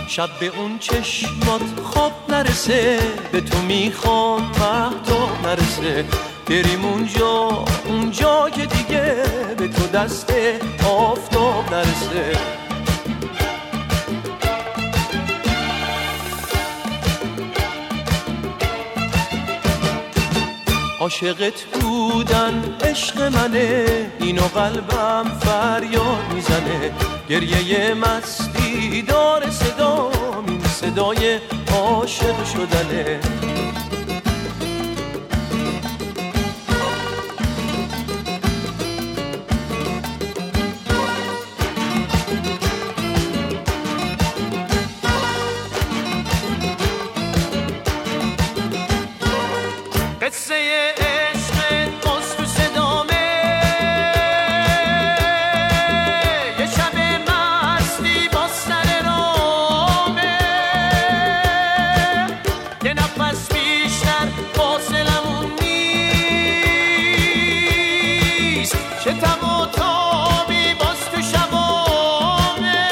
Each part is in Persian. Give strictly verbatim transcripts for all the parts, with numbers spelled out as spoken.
شب به اون چشمات خواب نرسه، به تو میخوام مهتاب نرسه. بریم اونجا اونجا که دیگه به تو دست آفتاب نرسه. عاشقت بودن عشق منه، اینو قلبم فریاد میزنه. گریه مستی داره صدا، این صدای عاشق شدنه. قصه عشق باز تو صدامه، یه شب مستی با سر رامه. یه نفس بیشتر فاصلمون نیست، چه تب و تابی باز تو شبامه.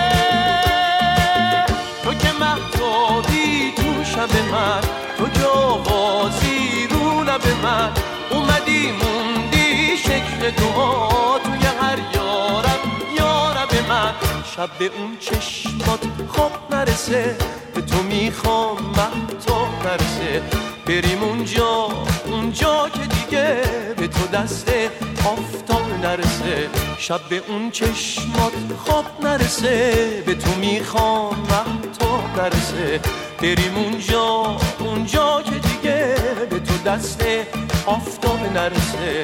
تو که مهتابی تو شب من، تو که آوازی به من اومدی موندی شکل دعا توی هر یارب یارب من. شب به اون چشمات خواب نرسه، به تو میخوام مهتاب نرسه. بریم اونجا اونجا که دیگه به تو دست آفتاب نرسه. شب به اون چشمات خواب نرسه، به تو میخوام مهتاب نرسه. بریم اونجا اونجا که دیگه به تو دست آفتاب نرسه.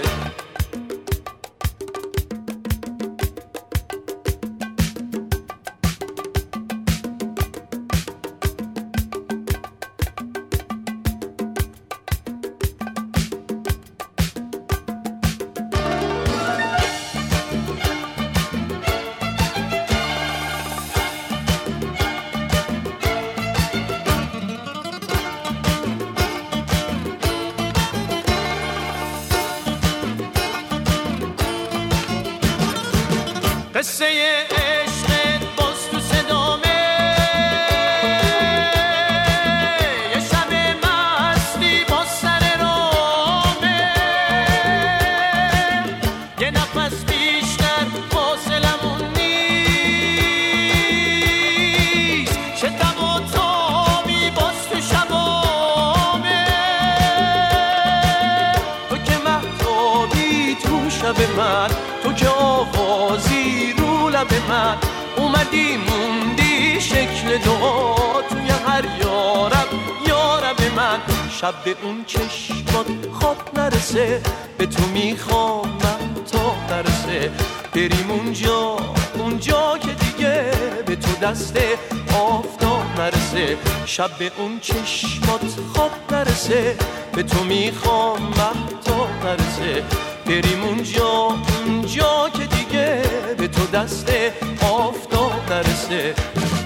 قصه عشق باز تو صدامه، یه شب مستی با سر رامه. یه نفس بیشتر فاصلمون نیست، چه تب و تابی باز تو شبامه. تو که مهتابی تو شب من، تو که آوازی رو لب من. اومدی موندی شکل دعا توی هر یارب یارب من. شب به اون چشمات خواب نرسه، به تو میخوام مهتاب نرسه. بریم اونجا اونجا که دیگه به تو دست آفتاب نرسه. شب به اون چشمات خواب نرسه، به تو میخوام مهتاب نرسه. بریم اونجا اونجا که دیگه به تو دست آفتاب نرسه.